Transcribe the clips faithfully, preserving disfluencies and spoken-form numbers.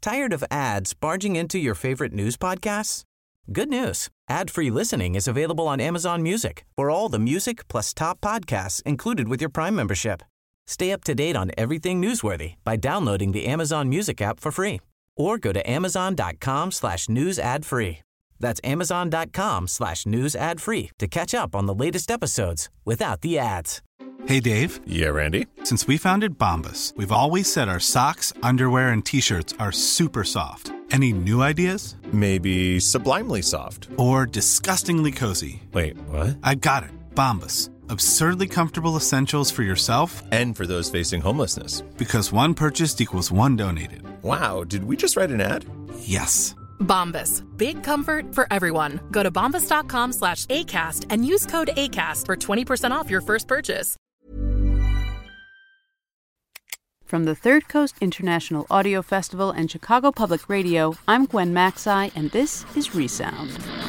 Tired of ads barging into your favorite news podcasts? Good news. Ad-free listening is available on Amazon Music for all the music plus top podcasts included with your Prime membership. Stay up to date on everything newsworthy by downloading the Amazon Music app for free or go to amazon.com slash news ad free. That's amazon.com slash news ad free to catch up on the latest episodes without the ads. Hey, Dave. Yeah, Randy. Since we founded Bombas, we've always said our socks, underwear, and T-shirts are super soft. Any new ideas? Maybe sublimely soft. Or disgustingly cozy. Wait, what? I got it. Bombas. Absurdly comfortable essentials for yourself and for those facing homelessness. Because one purchased equals one donated. Wow, did we just write an ad? Yes. Bombas. Big comfort for everyone. Go to bombas.com slash ACAST and use code ACAST for twenty percent off your first purchase. From the Third Coast International Audio Festival and Chicago Public Radio, I'm Gwen Macsai, and this is Resound.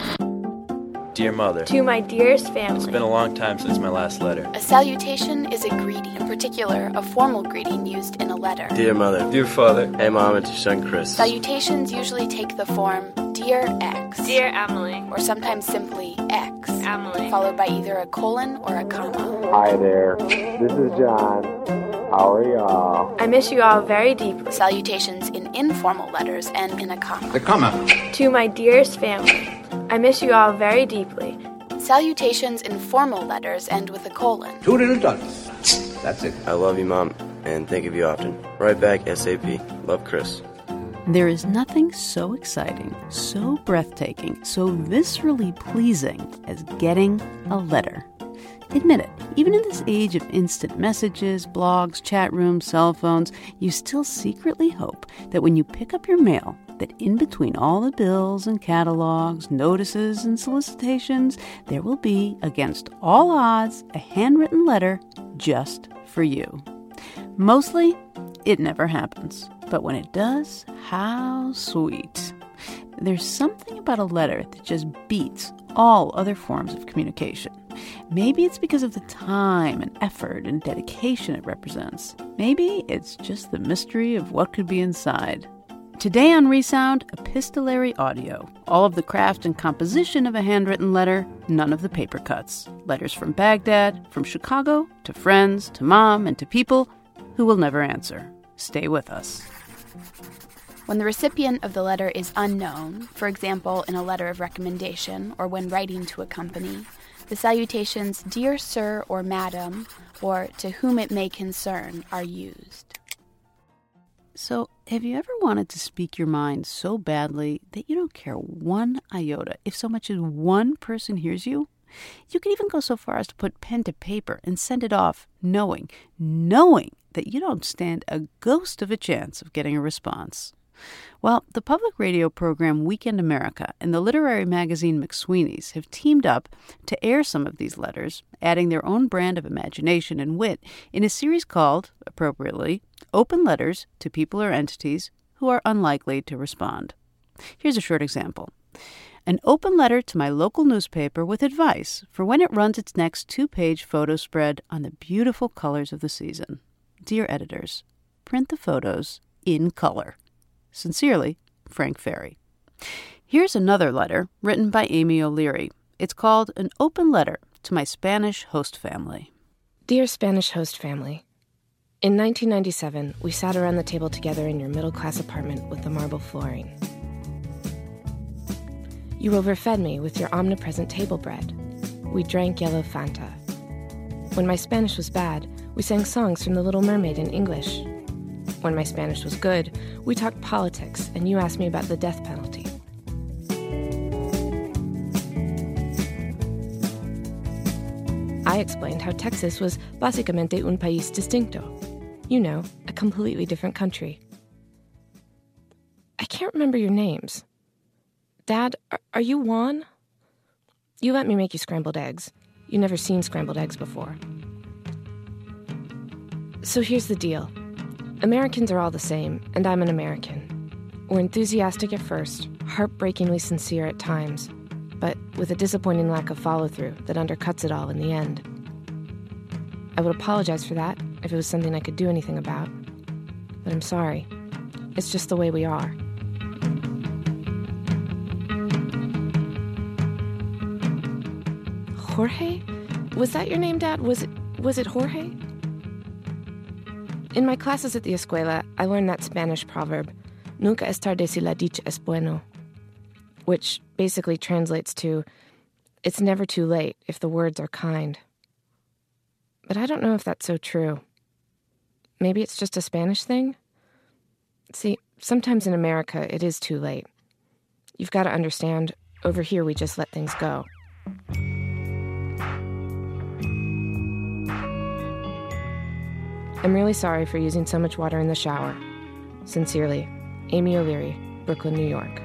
Dear Mother. To my dearest family. It's been a long time since my last letter. A salutation is a greeting, in particular, a formal greeting used in a letter. Dear Mother. Dear Father. Hey, Mom, it's your son, Chris. Salutations usually take the form Dear X. Dear Emily. Or sometimes simply X. Emily. Followed by either a colon or a comma. Hi there. This is John. How are y'all? I miss you all very deeply. Salutations in informal letters and in a comma. The comma. To my dearest family. I miss you all very deeply. Salutations in formal letters and with a colon. Two little dots. That's it. I love you, Mom, and think of you often. Right back, S A P. Love, Chris. There is nothing so exciting, so breathtaking, so viscerally pleasing as getting a letter. Admit it, even in this age of instant messages, blogs, chat rooms, cell phones, you still secretly hope that when you pick up your mail, that in between all the bills and catalogs, notices and solicitations, there will be, against all odds, a handwritten letter just for you. Mostly, it never happens. But when it does, how sweet. There's something about a letter that just beats all other forms of communication. Maybe it's because of the time and effort and dedication it represents. Maybe it's just the mystery of what could be inside. Today on Resound, epistolary audio. All of the craft and composition of a handwritten letter, none of the paper cuts. Letters from Baghdad, from Chicago, to friends, to mom, and to people who will never answer. Stay with us. When the recipient of the letter is unknown, for example, in a letter of recommendation or when writing to a company, the salutations Dear Sir or Madam or To Whom It May Concern are used. So, have you ever wanted to speak your mind so badly that you don't care one iota if so much as one person hears you? You could even go so far as to put pen to paper and send it off knowing, knowing that you don't stand a ghost of a chance of getting a response. Well, the public radio program Weekend America and the literary magazine McSweeney's have teamed up to air some of these letters, adding their own brand of imagination and wit in a series called, appropriately, Open Letters to People or Entities Who Are Unlikely to Respond. Here's a short example. An open letter to my local newspaper with advice for when it runs its next two-page photo spread on the beautiful colors of the season. Dear editors, print the photos in color. Sincerely, Frank Ferry. Here's another letter written by Amy O'Leary. It's called An Open Letter to My Spanish Host Family. Dear Spanish Host Family, in nineteen ninety-seven, we sat around the table together in your middle-class apartment with the marble flooring. You overfed me with your omnipresent table bread. We drank yellow Fanta. When my Spanish was bad, we sang songs from The Little Mermaid in English. When my Spanish was good, we talked politics, and you asked me about the death penalty. I explained how Texas was básicamente un país distinto. You know, a completely different country. I can't remember your names. Dad, are, are you Juan? You let me make you scrambled eggs. You've never seen scrambled eggs before. So here's the deal. Americans are all the same, and I'm an American. We're enthusiastic at first, heartbreakingly sincere at times, but with a disappointing lack of follow-through that undercuts it all in the end. I would apologize for that if it was something I could do anything about, but I'm sorry. It's just the way we are. Jorge? Was that your name, Dad? Was it, was it Jorge? In my classes at the escuela, I learned that Spanish proverb, nunca es tarde si la dicha es bueno, which basically translates to, it's never too late if the words are kind. But I don't know if that's so true. Maybe it's just a Spanish thing? See, sometimes in America, it is too late. You've got to understand, over here we just let things go. I'm really sorry for using so much water in the shower. Sincerely, Amy O'Leary, Brooklyn, New York.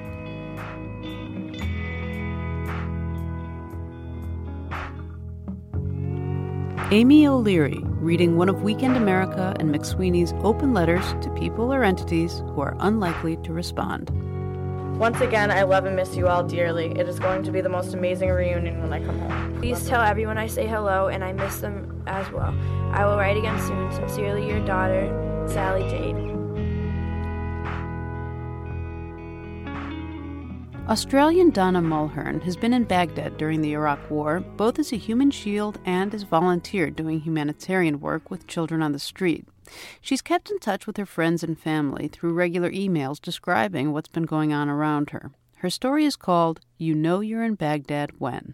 Amy O'Leary, reading one of Weekend America and McSweeney's open letters to people or entities who are unlikely to respond. Once again, I love and miss you all dearly. It is going to be the most amazing reunion when I come home. Please tell everyone I say hello and I miss them as well. I will write again soon. Sincerely, your daughter, Sally Jade. Australian Donna Mulhern has been in Baghdad during the Iraq War, both as a human shield and as volunteer doing humanitarian work with children on the street. She's kept in touch with her friends and family through regular emails describing what's been going on around her. Her story is called You Know You're in Baghdad When.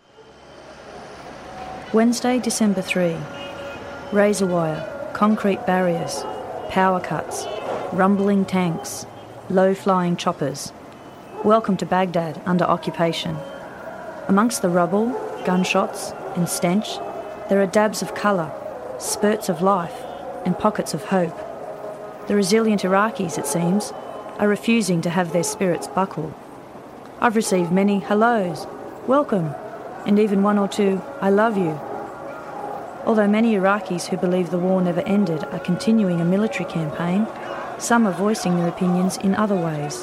Wednesday, December third. Razor wire, concrete barriers, power cuts, rumbling tanks, low-flying choppers. Welcome to Baghdad under occupation. Amongst the rubble, gunshots and stench, there are dabs of colour, spurts of life and pockets of hope. The resilient Iraqis, it seems, are refusing to have their spirits buckle. I've received many hellos, welcome, and even one or two I love you. Although many Iraqis who believe the war never ended are continuing a military campaign, some are voicing their opinions in other ways.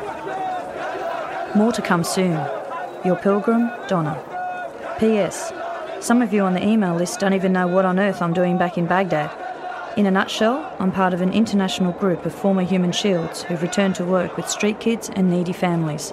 More to come soon. Your pilgrim, Donna. P S. Some of you on the email list don't even know what on earth I'm doing back in Baghdad. In a nutshell, I'm part of an international group of former human shields who've returned to work with street kids and needy families.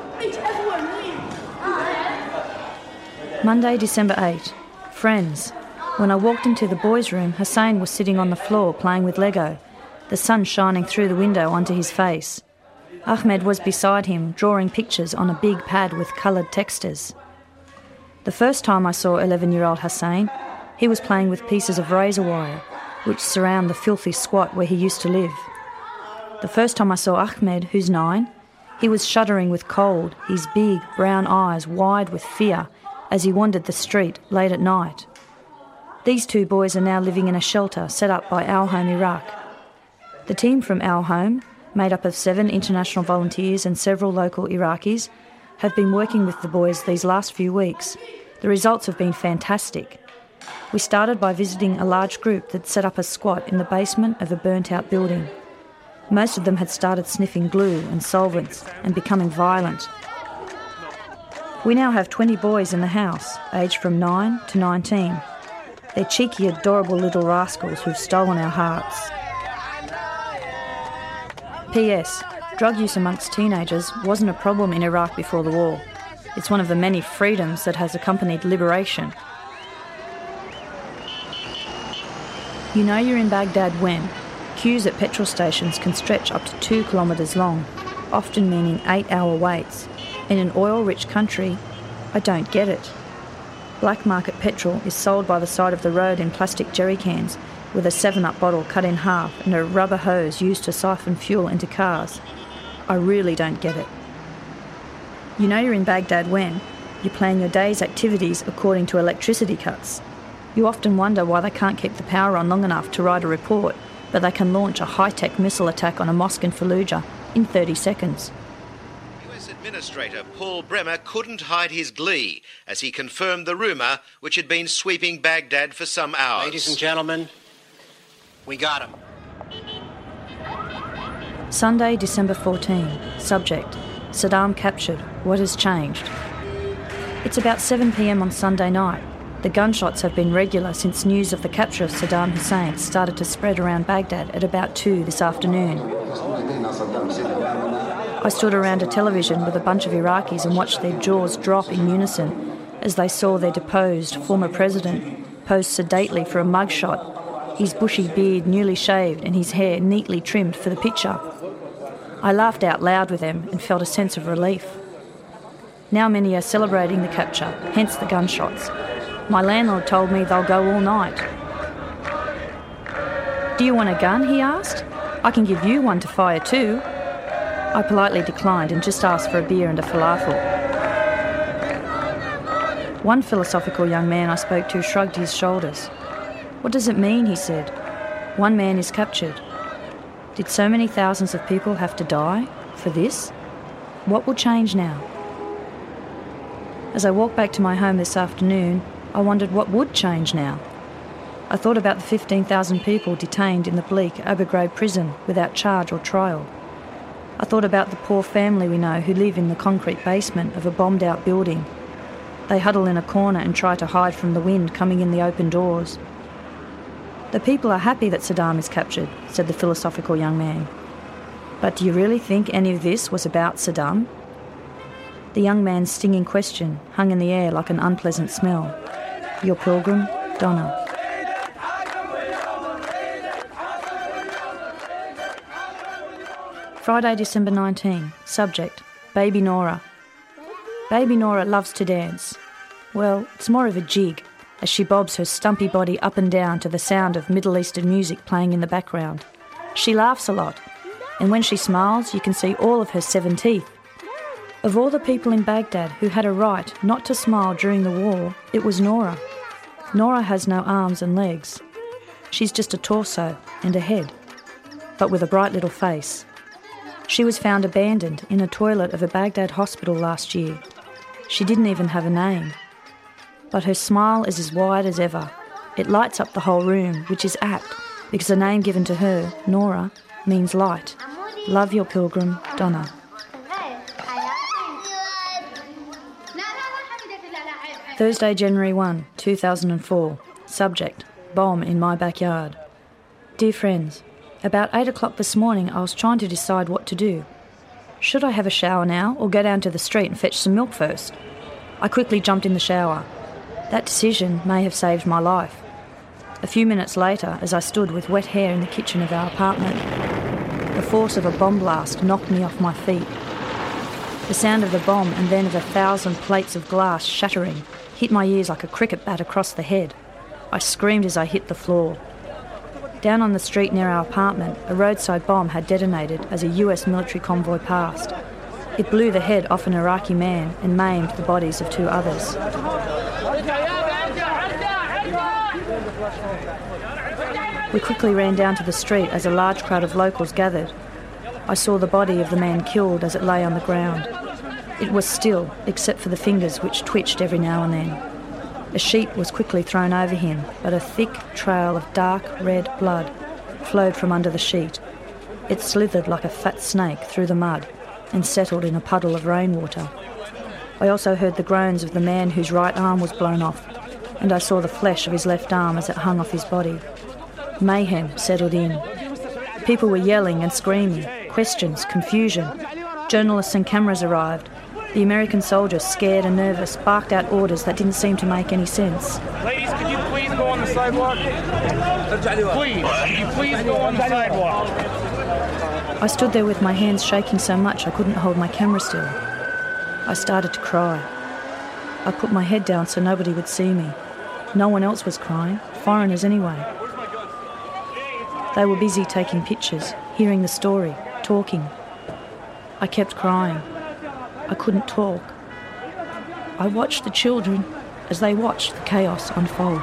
Monday, December eighth. Friends. When I walked into the boys' room, Hussein was sitting on the floor playing with Lego, the sun shining through the window onto his face. Ahmed was beside him, drawing pictures on a big pad with coloured textures. The first time I saw eleven-year-old Hussein, he was playing with pieces of razor wire, which surround the filthy squat where he used to live. The first time I saw Ahmed, who's nine, he was shuddering with cold, his big brown eyes wide with fear as he wandered the street late at night. These two boys are now living in a shelter set up by Our Home Iraq. The team from Our Home, made up of seven international volunteers and several local Iraqis, have been working with the boys these last few weeks. The results have been fantastic. We started by visiting a large group that set up a squat in the basement of a burnt-out building. Most of them had started sniffing glue and solvents and becoming violent. We now have twenty boys in the house, aged from nine to nineteen. They're cheeky, adorable little rascals who've stolen our hearts. P S. Drug use amongst teenagers wasn't a problem in Iraq before the war. It's one of the many freedoms that has accompanied liberation. You know you're in Baghdad when queues at petrol stations can stretch up to two kilometres long, often meaning eight-hour waits. In an oil-rich country, I don't get it. Black market petrol is sold by the side of the road in plastic jerry cans with a seven up bottle cut in half and a rubber hose used to siphon fuel into cars. I really don't get it. You know you're in Baghdad when you plan your day's activities according to electricity cuts. You often wonder why they can't keep the power on long enough to write a report, but they can launch a high-tech missile attack on a mosque in Fallujah in thirty seconds. U S Administrator Paul Bremer couldn't hide his glee as he confirmed the rumour which had been sweeping Baghdad for some hours. Ladies and gentlemen, we got him. Sunday, December fourteenth. Subject: Saddam captured. What has changed? It's about seven p m on Sunday night. The gunshots have been regular since news of the capture of Saddam Hussein started to spread around Baghdad at about two this afternoon. I stood around a television with a bunch of Iraqis and watched their jaws drop in unison as they saw their deposed former president pose sedately for a mugshot, his bushy beard newly shaved and his hair neatly trimmed for the picture. I laughed out loud with them and felt a sense of relief. Now many are celebrating the capture, hence the gunshots. My landlord told me they'll go all night. "Do you want a gun?" he asked. "I can give you one to fire too." I politely declined and just asked for a beer and a falafel. One philosophical young man I spoke to shrugged his shoulders. "What does it mean?" he said. "One man is captured. Did so many thousands of people have to die for this? What will change now?" As I walked back to my home this afternoon, I wondered what would change now. I thought about the fifteen thousand people detained in the bleak Abu Ghraib prison without charge or trial. I thought about the poor family we know who live in the concrete basement of a bombed-out building. They huddle in a corner and try to hide from the wind coming in the open doors. "The people are happy that Saddam is captured," said the philosophical young man. "But do you really think any of this was about Saddam?" The young man's stinging question hung in the air like an unpleasant smell. Your Pilgrim, Donna. Friday, December nineteenth. Subject, Baby Nora. Baby Nora loves to dance. Well, it's more of a jig, as she bobs her stumpy body up and down to the sound of Middle Eastern music playing in the background. She laughs a lot, and when she smiles, you can see all of her seven teeth. Of all the people in Baghdad who had a right not to smile during the war, it was Nora. Nora has no arms and legs. She's just a torso and a head, but with a bright little face. She was found abandoned in a toilet of a Baghdad hospital last year. She didn't even have a name. But her smile is as wide as ever. It lights up the whole room, which is apt, because the name given to her, Nora, means light. Love your pilgrim, Donna. Thursday, January first, two thousand four. Subject, bomb in my backyard. Dear friends, about eight o'clock this morning I was trying to decide what to do. Should I have a shower now or go down to the street and fetch some milk first? I quickly jumped in the shower. That decision may have saved my life. A few minutes later, as I stood with wet hair in the kitchen of our apartment, the force of a bomb blast knocked me off my feet. The sound of the bomb and then of a thousand plates of glass shattering hit my ears like a cricket bat across the head. I screamed as I hit the floor. Down on the street near our apartment, a roadside bomb had detonated as a U S military convoy passed. It blew the head off an Iraqi man and maimed the bodies of two others. We quickly ran down to the street as a large crowd of locals gathered. I saw the body of the man killed as it lay on the ground. It was still, except for the fingers which twitched every now and then. A sheet was quickly thrown over him, but a thick trail of dark red blood flowed from under the sheet. It slithered like a fat snake through the mud and settled in a puddle of rainwater. I also heard the groans of the man whose right arm was blown off, and I saw the flesh of his left arm as it hung off his body. Mayhem settled in. People were yelling and screaming, questions, confusion. Journalists and cameras arrived. The American soldiers, scared and nervous, barked out orders that didn't seem to make any sense. Ladies, could you please go on the sidewalk? Please, could you please go on the sidewalk? I stood there with my hands shaking so much I couldn't hold my camera still. I started to cry. I put my head down so nobody would see me. No one else was crying, foreigners anyway. They were busy taking pictures, hearing the story, talking. I kept crying. I couldn't talk. I watched the children as they watched the chaos unfold.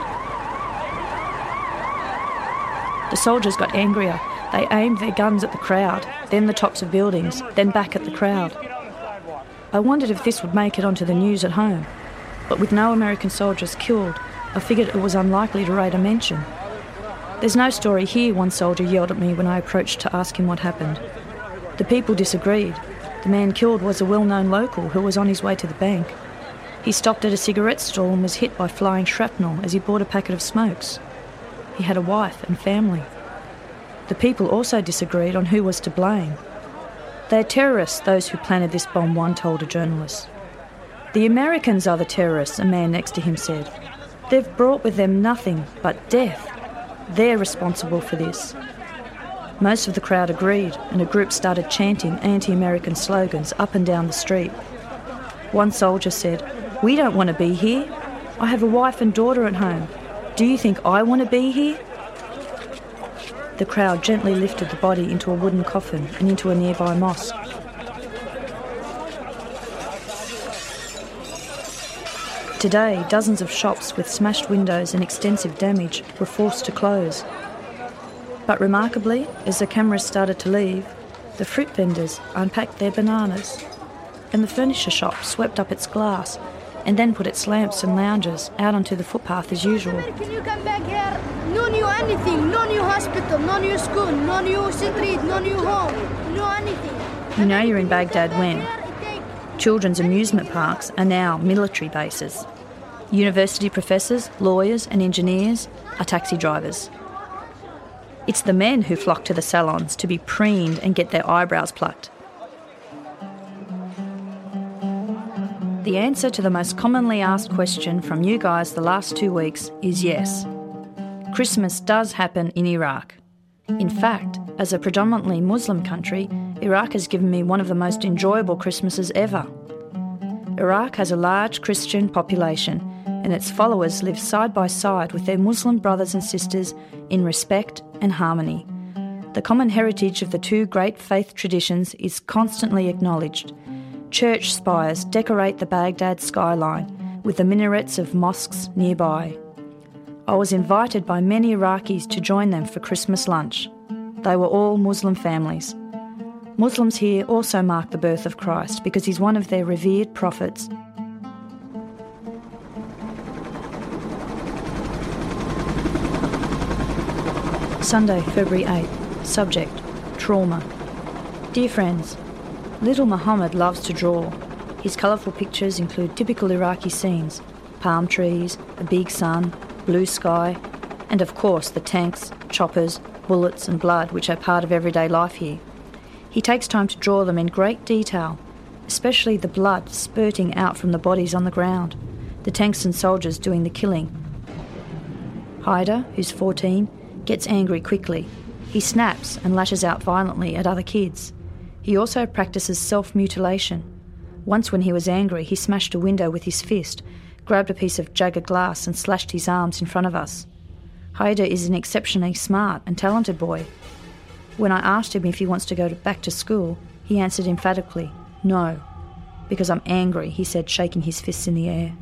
The soldiers got angrier. They aimed their guns at the crowd, then the tops of buildings, then back at the crowd. I wondered if this would make it onto the news at home, but with no American soldiers killed, I figured it was unlikely to rate a mention. There's no story here, one soldier yelled at me when I approached to ask him what happened. The people disagreed. The man killed was a well-known local who was on his way to the bank. He stopped at a cigarette stall and was hit by flying shrapnel as he bought a packet of smokes. He had a wife and family. The people also disagreed on who was to blame. They're terrorists, those who planted this bomb, one told a journalist. The Americans are the terrorists, a man next to him said. They've brought with them nothing but death. They're responsible for this. Most of the crowd agreed, and a group started chanting anti-American slogans up and down the street. One soldier said, "We don't want to be here. I have a wife and daughter at home. Do you think I want to be here?" The crowd gently lifted the body into a wooden coffin and into a nearby mosque. Today, dozens of shops with smashed windows and extensive damage were forced to close. But remarkably, as the cameras started to leave, the fruit vendors unpacked their bananas, and the furniture shop swept up its glass and then put its lamps and lounges out onto the footpath as usual. Can you come back here? No new anything, no new hospital, no new school, no new street, no new home, no anything. You know you're in Baghdad when children's amusement parks are now military bases. University professors, lawyers and engineers are taxi drivers. It's the men who flock to the salons to be preened and get their eyebrows plucked. The answer to the most commonly asked question from you guys the last two weeks is yes. Christmas does happen in Iraq. In fact, as a predominantly Muslim country, Iraq has given me one of the most enjoyable Christmases ever. Iraq has a large Christian population, and its followers live side by side with their Muslim brothers and sisters in respect and harmony. The common heritage of the two great faith traditions is constantly acknowledged. Church spires decorate the Baghdad skyline with the minarets of mosques nearby. I was invited by many Iraqis to join them for Christmas lunch. They were all Muslim families. Muslims here also mark the birth of Christ because he's one of their revered prophets. Sunday, February eighth. Subject: trauma. Dear friends, little Muhammad loves to draw. His colourful pictures include typical Iraqi scenes: palm trees, a big sun, blue sky, and of course the tanks, choppers, bullets and blood which are part of everyday life here. He takes time to draw them in great detail, especially the blood spurting out from the bodies on the ground, the tanks and soldiers doing the killing. Haider, who's fourteen, gets angry quickly. He snaps and lashes out violently at other kids. He also practices self-mutilation. Once when he was angry, he smashed a window with his fist, grabbed a piece of jagged glass and slashed his arms in front of us. Haider is an exceptionally smart and talented boy. When I asked him if he wants to go to back to school, he answered emphatically, "No, because I'm angry," he said, shaking his fists in the air.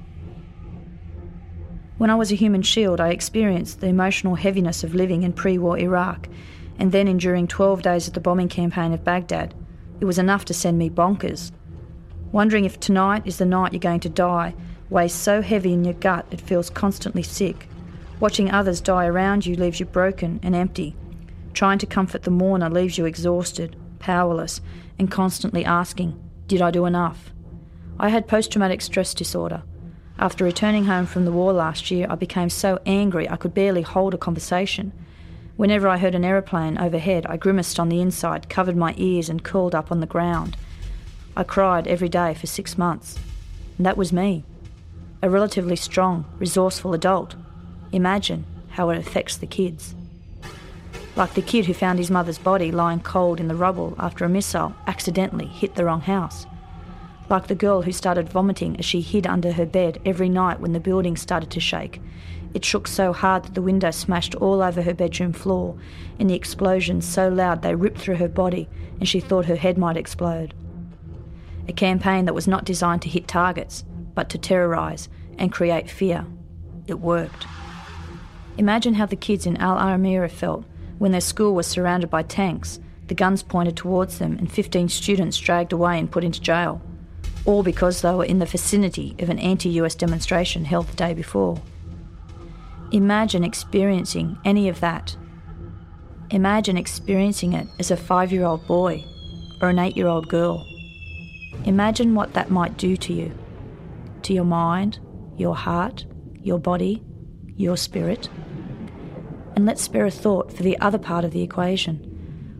When I was a human shield, I experienced the emotional heaviness of living in pre-war Iraq, and then enduring twelve days of the bombing campaign of Baghdad. It was enough to send me bonkers. Wondering if tonight is the night you're going to die weighs so heavy in your gut it feels constantly sick. Watching others die around you leaves you broken and empty. Trying to comfort the mourner leaves you exhausted, powerless, and constantly asking, did I do enough? I had post-traumatic stress disorder. After returning home from the war last year, I became so angry I could barely hold a conversation. Whenever I heard an aeroplane overhead, I grimaced on the inside, covered my ears and curled up on the ground. I cried every day for six months. And that was me. A relatively strong, resourceful adult. Imagine how it affects the kids. Like the kid who found his mother's body lying cold in the rubble after a missile accidentally hit the wrong house. Like the girl who started vomiting as she hid under her bed every night when the building started to shake. It shook so hard that the window smashed all over her bedroom floor, and the explosions so loud they ripped through her body and she thought her head might explode. A campaign that was not designed to hit targets, but to terrorise and create fear. It worked. Imagine how the kids in Al Amira felt when their school was surrounded by tanks, the guns pointed towards them and fifteen students dragged away and put into jail. All because they were in the vicinity of an anti-U S demonstration held the day before. Imagine experiencing any of that. Imagine experiencing it as a five-year-old boy or an eight-year-old girl. Imagine what that might do to you, to your mind, your heart, your body, your spirit. And let's spare a thought for the other part of the equation.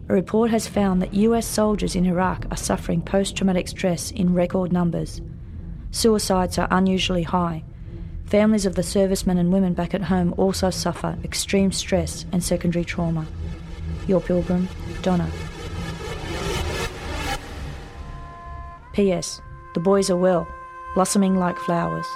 A report has found that U S soldiers in Iraq are suffering post-traumatic stress in record numbers. Suicides are unusually high. Families of the servicemen and women back at home also suffer extreme stress and secondary trauma. Your Pilgrim, Donna. P S. The boys are well, blossoming like flowers.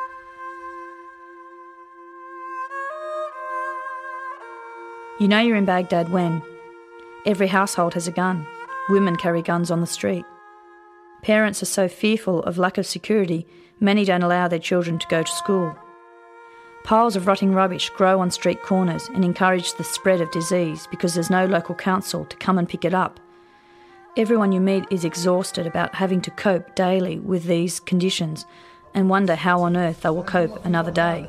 You know you're in Baghdad when every household has a gun. Women carry guns on the street. Parents are so fearful of lack of security, many don't allow their children to go to school. Piles of rotting rubbish grow on street corners and encourage the spread of disease because there's no local council to come and pick it up. Everyone you meet is exhausted about having to cope daily with these conditions and wonder how on earth they will cope another day.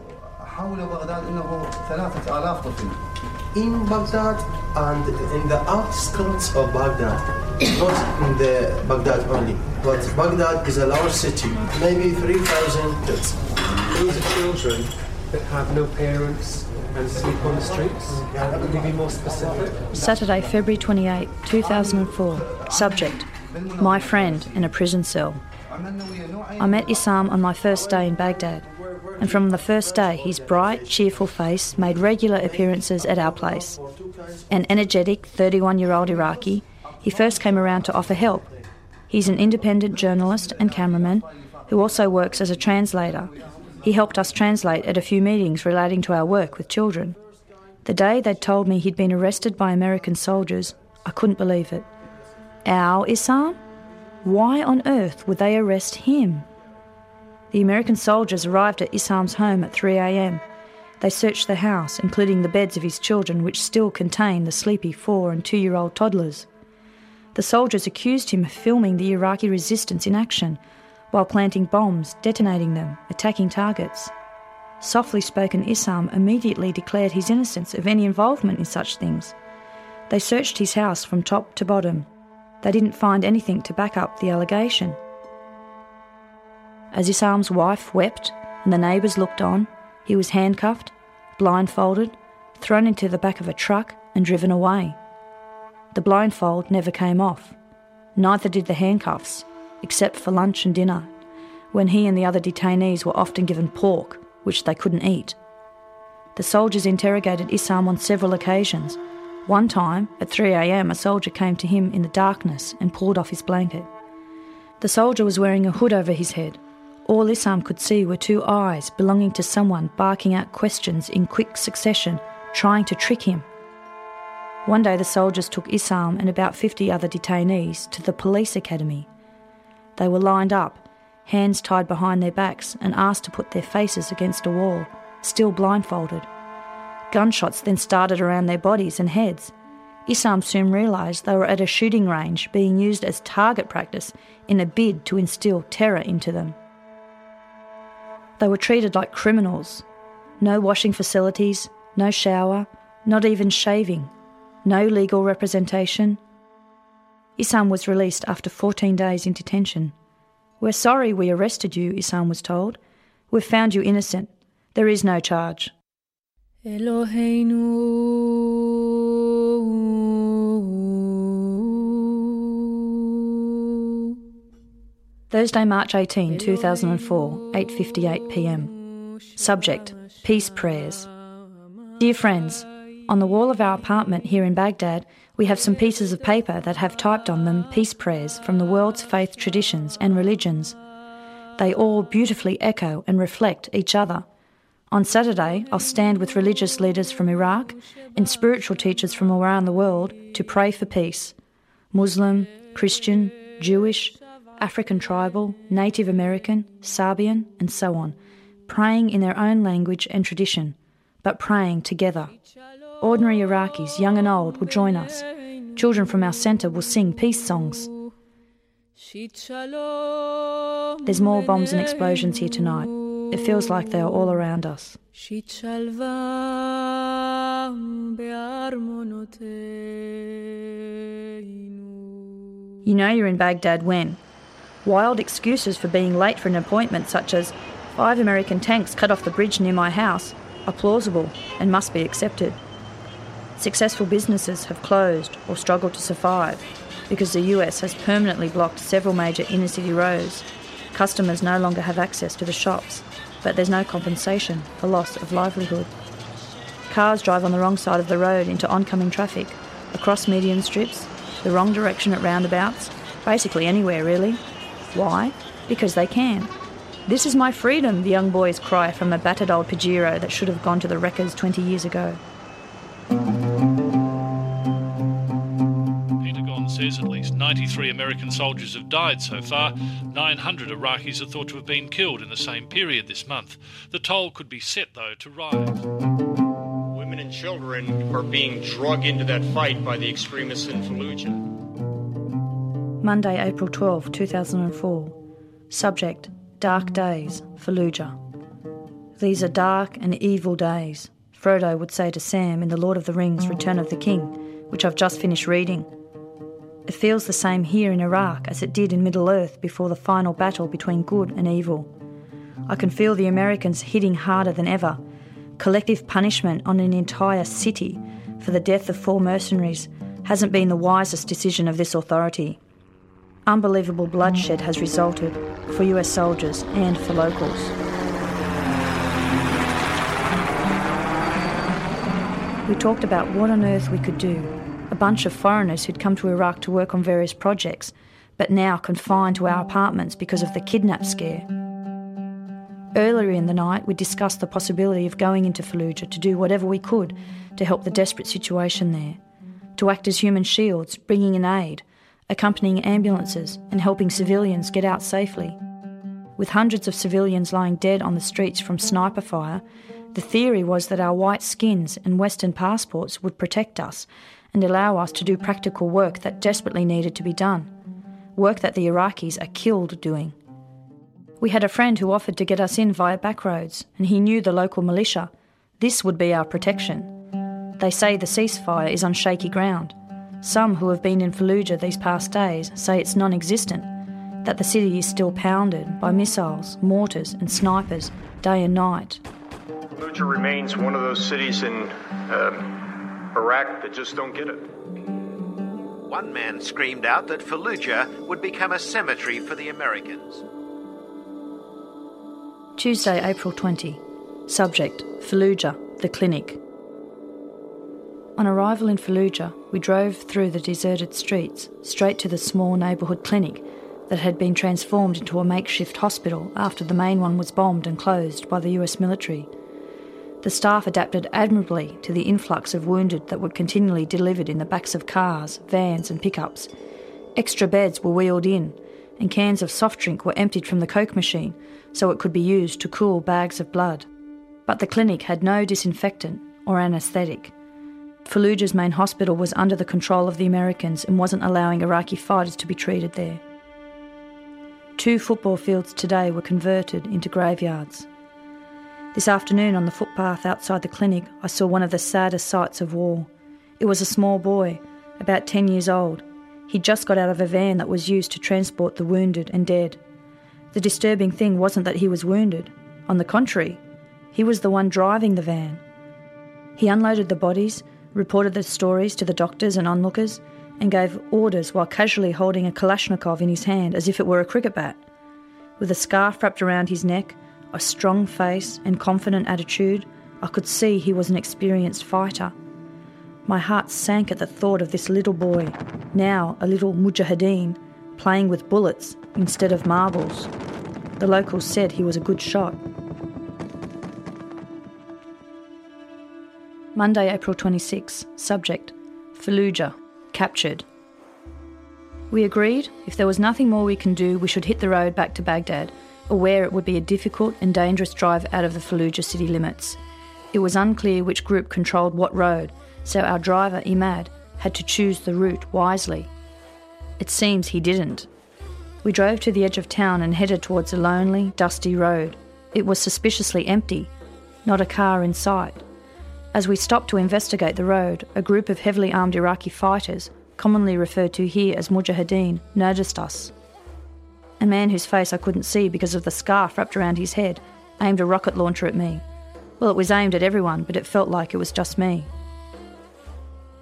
In Baghdad and in the outskirts of Baghdad, not in the Baghdad only, but Baghdad is a large city, maybe three thousand kids. Those are children that have no parents and sleep on the streets. Can you be more specific? Saturday, February twenty-eighth, two thousand four. Subject: My friend in a prison cell. I met Issam on my first day in Baghdad, and from the first day his bright, cheerful face made regular appearances at our place. An energetic thirty-one-year-old Iraqi, he first came around to offer help. He's an independent journalist and cameraman who also works as a translator. He helped us translate at a few meetings relating to our work with children. The day they'd told me he'd been arrested by American soldiers, I couldn't believe it. Our Issam? Why on earth would they arrest him? The American soldiers arrived at Issam's home at three a.m. They searched the house, including the beds of his children, which still contain the sleepy four- and two-year-old toddlers. The soldiers accused him of filming the Iraqi resistance in action, while planting bombs, detonating them, attacking targets. Softly spoken Issam immediately declared his innocence of any involvement in such things. They searched his house from top to bottom. They didn't find anything to back up the allegation. As Issam's wife wept and the neighbours looked on, he was handcuffed, blindfolded, thrown into the back of a truck and driven away. The blindfold never came off. Neither did the handcuffs, except for lunch and dinner, when he and the other detainees were often given pork, which they couldn't eat. The soldiers interrogated Issam on several occasions. One time, at three a.m, a soldier came to him in the darkness and pulled off his blanket. The soldier was wearing a hood over his head. All Issam could see were two eyes belonging to someone barking out questions in quick succession, trying to trick him. One day the soldiers took Issam and about fifty other detainees to the police academy. They were lined up, hands tied behind their backs, and asked to put their faces against a wall, still blindfolded. Gunshots then started around their bodies and heads. Issam soon realised they were at a shooting range being used as target practice in a bid to instill terror into them. They were treated like criminals. No washing facilities, no shower, not even shaving, no legal representation. Issam was released after fourteen days in detention. We're sorry we arrested you, Issam was told. We've found you innocent. There is no charge. Thursday, March eighteenth, two thousand four, eight fifty-eight p.m. Subject: Peace Prayers. Dear friends, on the wall of our apartment here in Baghdad, we have some pieces of paper that have typed on them peace prayers from the world's faith traditions and religions. They all beautifully echo and reflect each other. On Saturday, I'll stand with religious leaders from Iraq and spiritual teachers from around the world to pray for peace. Muslim, Christian, Jewish, African tribal, Native American, Serbian, and so on, praying in their own language and tradition, but praying together. Ordinary Iraqis, young and old, will join us. Children from our centre will sing peace songs. There's more bombs and explosions here tonight. It feels like they are all around us. You know you're in Baghdad when wild excuses for being late for an appointment, such as five American tanks cut off the bridge near my house, are plausible and must be accepted. Successful businesses have closed or struggled to survive because the U S has permanently blocked several major inner-city roads. Customers no longer have access to the shops, but there's no compensation for loss of livelihood. Cars drive on the wrong side of the road into oncoming traffic, across median strips, the wrong direction at roundabouts, basically anywhere really. Why? Because they can. This is my freedom, the young boys cry from a battered old Pajero that should have gone to the wreckers twenty years ago. Pentagon says at least ninety-three American soldiers have died so far. nine hundred Iraqis are thought to have been killed in the same period this month. The toll could be set, though, to rise. Women and children are being dragged into that fight by the extremists in Fallujah. Monday, April twelfth, two thousand four. Subject: Dark Days, Fallujah. These are dark and evil days, Frodo would say to Sam in The Lord of the Rings: Return of the King, which I've just finished reading. It feels the same here in Iraq as it did in Middle-earth before the final battle between good and evil. I can feel the Americans hitting harder than ever. Collective punishment on an entire city for the death of four mercenaries hasn't been the wisest decision of this authority. Unbelievable bloodshed has resulted for U S soldiers and for locals. We talked about what on earth we could do. A bunch of foreigners who'd come to Iraq to work on various projects, but now confined to our apartments because of the kidnap scare. Earlier in the night, we discussed the possibility of going into Fallujah to do whatever we could to help the desperate situation there, to act as human shields, bringing in aid, accompanying ambulances and helping civilians get out safely. With hundreds of civilians lying dead on the streets from sniper fire, the theory was that our white skins and Western passports would protect us and allow us to do practical work that desperately needed to be done, work that the Iraqis are killed doing. We had a friend who offered to get us in via back roads, and he knew the local militia. This would be our protection. They say the ceasefire is on shaky ground. Some who have been in Fallujah these past days say it's non-existent, that the city is still pounded by missiles, mortars and snipers day and night. Fallujah remains one of those cities in uh, Iraq that just don't get it. One man screamed out that Fallujah would become a cemetery for the Americans. Tuesday, April twentieth. Subject: Fallujah, the clinic. On arrival in Fallujah, we drove through the deserted streets, straight to the small neighbourhood clinic that had been transformed into a makeshift hospital after the main one was bombed and closed by the U S military. The staff adapted admirably to the influx of wounded that were continually delivered in the backs of cars, vans and pickups. Extra beds were wheeled in, and cans of soft drink were emptied from the Coke machine so it could be used to cool bags of blood. But the clinic had no disinfectant or anaesthetic. Fallujah's main hospital was under the control of the Americans and wasn't allowing Iraqi fighters to be treated there. Two football fields today were converted into graveyards. This afternoon on the footpath outside the clinic, I saw one of the saddest sights of war. It was a small boy, about ten years old. He'd just got out of a van that was used to transport the wounded and dead. The disturbing thing wasn't that he was wounded. On the contrary, he was the one driving the van. He unloaded the bodies, reported the stories to the doctors and onlookers, and gave orders while casually holding a Kalashnikov in his hand as if it were a cricket bat. With a scarf wrapped around his neck, a strong face and confident attitude, I could see he was an experienced fighter. My heart sank at the thought of this little boy, now a little mujahideen, playing with bullets instead of marbles. The locals said he was a good shot. Monday, April twenty-sixth. Subject: Fallujah, captured. We agreed if there was nothing more we can do, we should hit the road back to Baghdad, aware it would be a difficult and dangerous drive out of the Fallujah city limits. It was unclear which group controlled what road, so our driver, Imad, had to choose the route wisely. It seems he didn't. We drove to the edge of town and headed towards a lonely, dusty road. It was suspiciously empty, not a car in sight. As we stopped to investigate the road, a group of heavily armed Iraqi fighters, commonly referred to here as mujahideen, noticed us. A man whose face I couldn't see because of the scarf wrapped around his head aimed a rocket launcher at me. Well, it was aimed at everyone, but it felt like it was just me.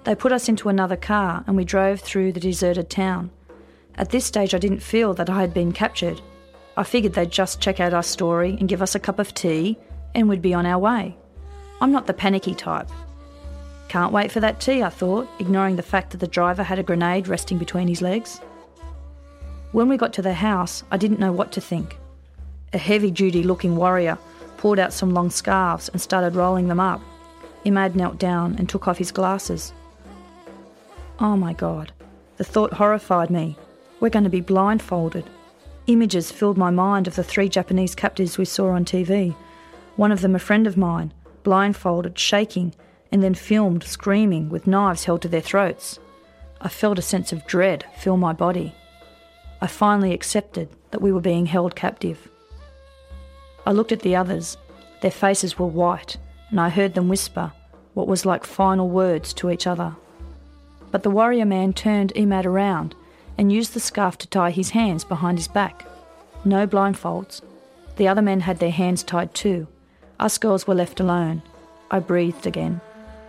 They put us into another car and we drove through the deserted town. At this stage I didn't feel that I had been captured. I figured they'd just check out our story and give us a cup of tea and we'd be on our way. I'm not the panicky type. Can't wait for that tea, I thought, ignoring the fact that the driver had a grenade resting between his legs. When we got to the house, I didn't know what to think. A heavy-duty looking warrior poured out some long scarves and started rolling them up. Imad knelt down and took off his glasses. Oh my God, the thought horrified me. We're going to be blindfolded. Images filled my mind of the three Japanese captives we saw on T V. One of them a friend of mine, blindfolded, shaking, and then filmed screaming with knives held to their throats. I felt a sense of dread fill my body. I finally accepted that we were being held captive. I looked at the others. Their faces were white, and I heard them whisper what was like final words to each other. But the warrior man turned Imad around and used the scarf to tie his hands behind his back. No blindfolds. The other men had their hands tied too. Us girls were left alone. I breathed again.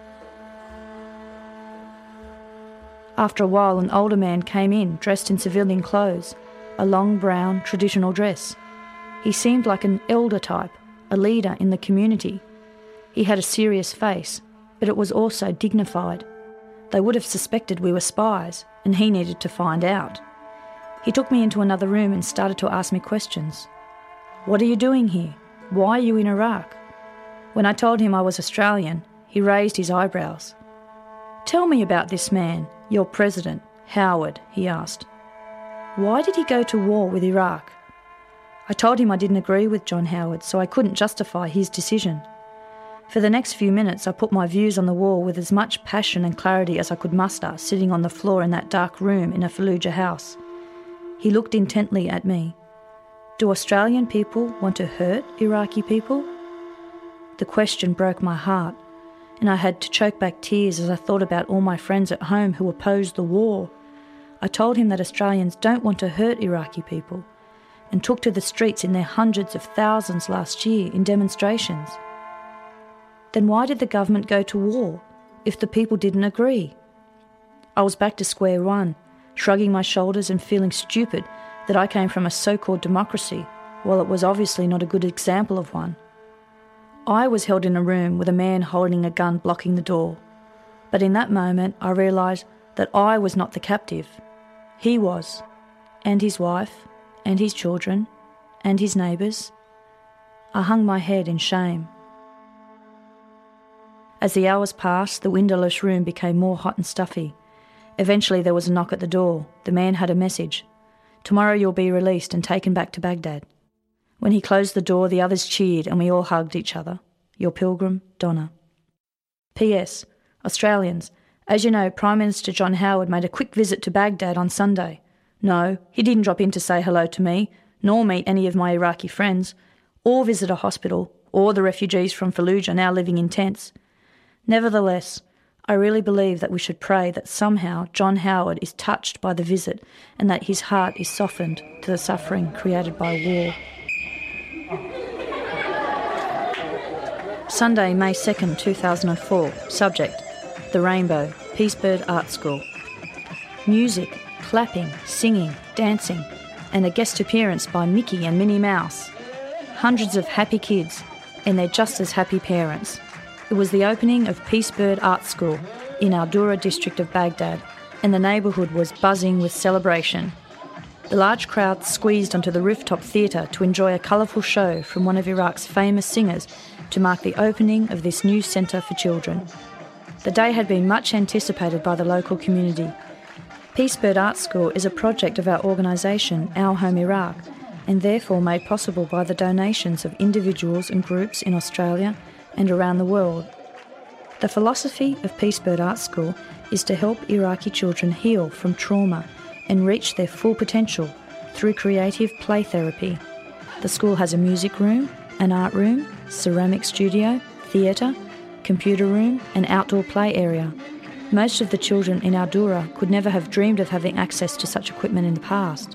After a while, an older man came in, dressed in civilian clothes, a long brown traditional dress. He seemed like an elder type, a leader in the community. He had a serious face, but it was also dignified. They would have suspected we were spies, and he needed to find out. He took me into another room and started to ask me questions. What are you doing here? Why are you in Iraq? When I told him I was Australian, he raised his eyebrows. Tell me about this man, your president, Howard, he asked. Why did he go to war with Iraq? I told him I didn't agree with John Howard, so I couldn't justify his decision. For the next few minutes, I put my views on the war with as much passion and clarity as I could muster, sitting on the floor in that dark room in a Fallujah house. He looked intently at me. Do Australian people want to hurt Iraqi people? The question broke my heart, and I had to choke back tears as I thought about all my friends at home who opposed the war. I told him that Australians don't want to hurt Iraqi people, and took to the streets in their hundreds of thousands last year in demonstrations. Then why did the government go to war if the people didn't agree? I was back to square one, shrugging my shoulders and feeling stupid that I came from a so-called democracy, while it was obviously not a good example of one. I was held in a room with a man holding a gun blocking the door, but in that moment I realised that I was not the captive. He was, and his wife, and his children, and his neighbours. I hung my head in shame. As the hours passed, the windowless room became more hot and stuffy. Eventually there was a knock at the door. The man had a message. Tomorrow you'll be released and taken back to Baghdad. When he closed the door, the others cheered and we all hugged each other. Your pilgrim, Donna. P S. Australians, as you know, Prime Minister John Howard made a quick visit to Baghdad on Sunday. No, he didn't drop in to say hello to me, nor meet any of my Iraqi friends, or visit a hospital, or the refugees from Fallujah now living in tents. Nevertheless, I really believe that we should pray that somehow John Howard is touched by the visit and that his heart is softened to the suffering created by war. Sunday, May second, two thousand four. Subject: The Rainbow, Peacebird Art School. Music, clapping, singing, dancing, and a guest appearance by Mickey and Minnie Mouse. Hundreds of happy kids, and they're just as happy parents. It was the opening of Peacebird Art School in Al-Dura district of Baghdad, and the neighbourhood was buzzing with celebration. The large crowd squeezed onto the rooftop theatre to enjoy a colourful show from one of Iraq's famous singers to mark the opening of this new centre for children. The day had been much anticipated by the local community. Peacebird Art School is a project of our organisation, Our Home Iraq, and therefore made possible by the donations of individuals and groups in Australia and around the world. The philosophy of Peacebird Art School is to help Iraqi children heal from trauma and reach their full potential through creative play therapy. The school has a music room, an art room, ceramic studio, theatre, computer room and outdoor play area. Most of the children in Al-Dura could never have dreamed of having access to such equipment in the past.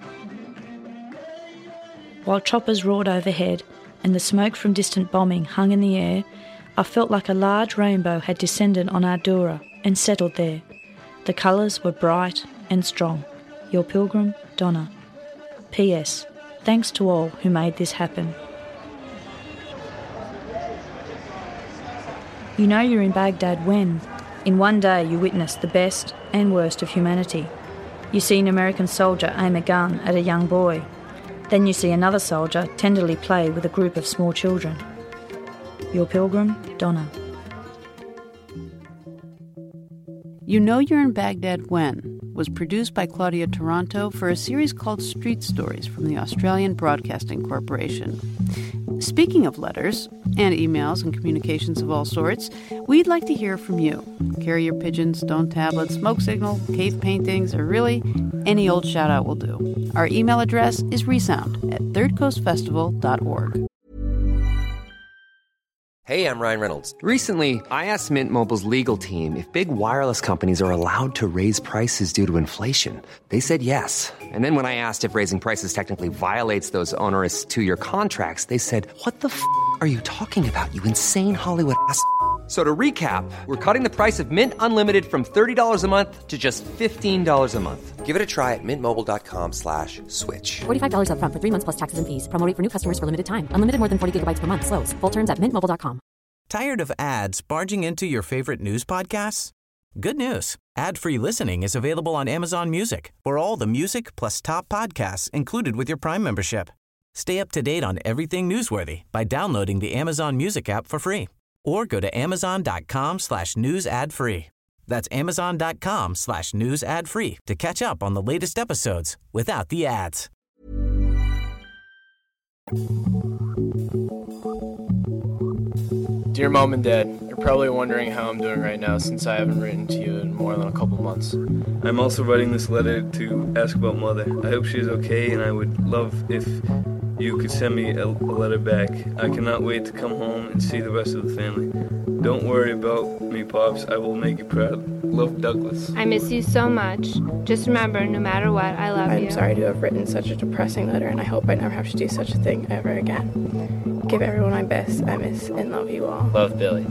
While choppers roared overhead and the smoke from distant bombing hung in the air, I felt like a large rainbow had descended on Al-Dura and settled there, The colours were bright and strong. Your pilgrim, Donna. P S. Thanks to all who made this happen. You know you're in Baghdad when, in one day, you witness the best and worst of humanity. You see an American soldier aim a gun at a young boy. Then you see another soldier tenderly play with a group of small children. Your pilgrim, Donna. You Know You're in Baghdad When was produced by Claudia Toronto for a series called Street Stories from the Australian Broadcasting Corporation. Speaking of letters and emails and communications of all sorts, we'd like to hear from you. Carrier pigeons, stone tablets, smoke signal, cave paintings, or really any old shout-out will do. Our email address is resound at third coast festival dot org. Hey, I'm Ryan Reynolds. Recently, I asked Mint Mobile's legal team if big wireless companies are allowed to raise prices due to inflation. They said yes. And then when I asked if raising prices technically violates those onerous two-year contracts, they said, what the f*** are you talking about, you insane Hollywood ass f- So to recap, we're cutting the price of Mint Unlimited from thirty dollars a month to just fifteen dollars a month. Give it a try at mintmobile.com slash switch. forty-five dollars up front for three months plus taxes and fees. Promo rate for new customers for limited time. Unlimited more than forty gigabytes per month. Slows full terms at mint mobile dot com. Tired of ads barging into your favorite news podcasts? Good news. Ad-free listening is available on Amazon Music for all the music plus top podcasts included with your Prime membership. Stay up to date on everything newsworthy by downloading the Amazon Music app for free. Or go to amazon.com slash news ad free. That's amazon.com slash news ad free to catch up on the latest episodes without the ads. Dear Mom and Dad, you're probably wondering how I'm doing right now since I haven't written to you in more than a couple months. I'm also writing this letter to ask about Mother. I hope she's okay, and I would love if you could send me a, a letter back. I cannot wait to come home and see the rest of the family. Don't worry about me, Pops. I will make you proud. Love, Douglas. I miss you so much. Just remember, no matter what, I love I'm you. I'm sorry to have written such a depressing letter, and I hope I never have to do such a thing ever again. Give everyone my best. I miss and love you all. Love, Billy.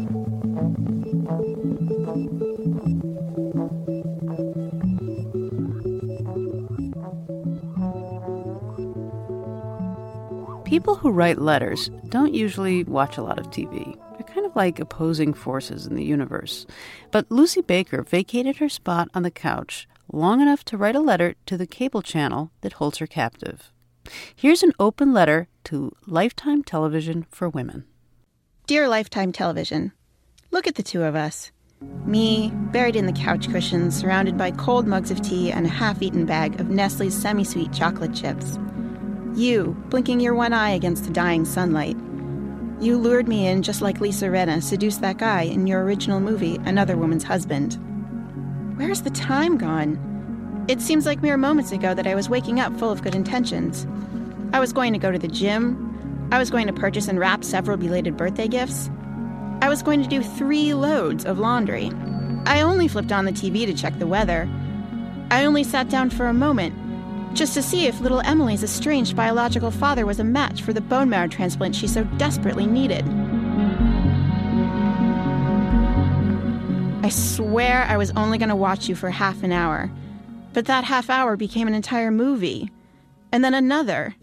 People who write letters don't usually watch a lot of T V. They're kind of like opposing forces in the universe. But Lucy Baker vacated her spot on the couch long enough to write a letter to the cable channel that holds her captive. Here's an open letter to Lifetime Television for Women. Dear Lifetime Television, look at the two of us. Me, buried in the couch cushions, surrounded by cold mugs of tea and a half-eaten bag of Nestle's semi-sweet chocolate chips. You, blinking your one eye against the dying sunlight. You lured me in just like Lisa Rinna seduced that guy in your original movie, Another Woman's Husband. Where's the time gone? It seems like mere moments ago that I was waking up full of good intentions. I was going to go to the gym. I was going to purchase and wrap several belated birthday gifts. I was going to do three loads of laundry. I only flipped on the T V to check the weather. I only sat down for a moment, just to see if little Emily's estranged biological father was a match for the bone marrow transplant she so desperately needed. I swear I was only going to watch you for half an hour, but that half hour became an entire movie, and then another.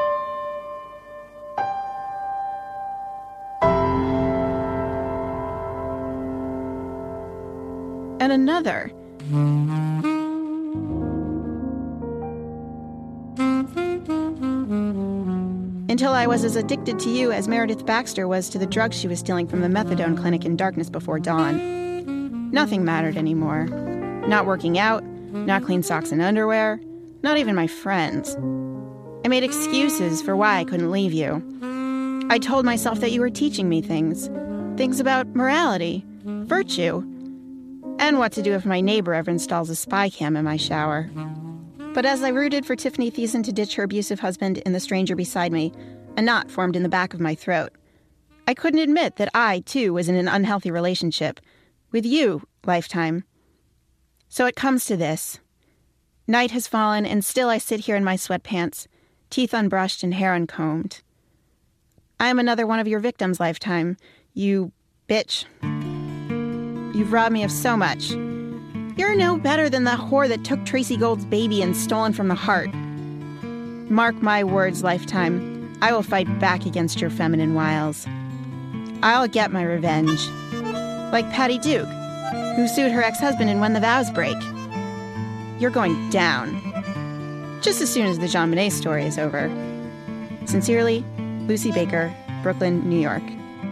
And another. Until I was as addicted to you as Meredith Baxter was to the drugs she was stealing from the methadone clinic in Darkness Before Dawn. Nothing mattered anymore. Not working out, not clean socks and underwear, not even my friends. I made excuses for why I couldn't leave you. I told myself that you were teaching me things. Things about morality, virtue, and what to do if my neighbor ever installs a spy cam in my shower. But as I rooted for Tiffany Thiessen to ditch her abusive husband and the stranger beside me, a knot formed in the back of my throat. I couldn't admit that I, too, was in an unhealthy relationship. With you, Lifetime. So it comes to this. Night has fallen, and still I sit here in my sweatpants, teeth unbrushed and hair uncombed. I am another one of your victims, Lifetime. You bitch. You've robbed me of so much. You're no better than the whore that took Tracy Gold's baby and stolen from the heart. Mark my words, Lifetime. I will fight back against your feminine wiles. I'll get my revenge. Like Patty Duke, who sued her ex-husband and When the Vows Break. You're going down. Just as soon as the Jean Monnet story is over. Sincerely, Lucy Baker, Brooklyn, New York.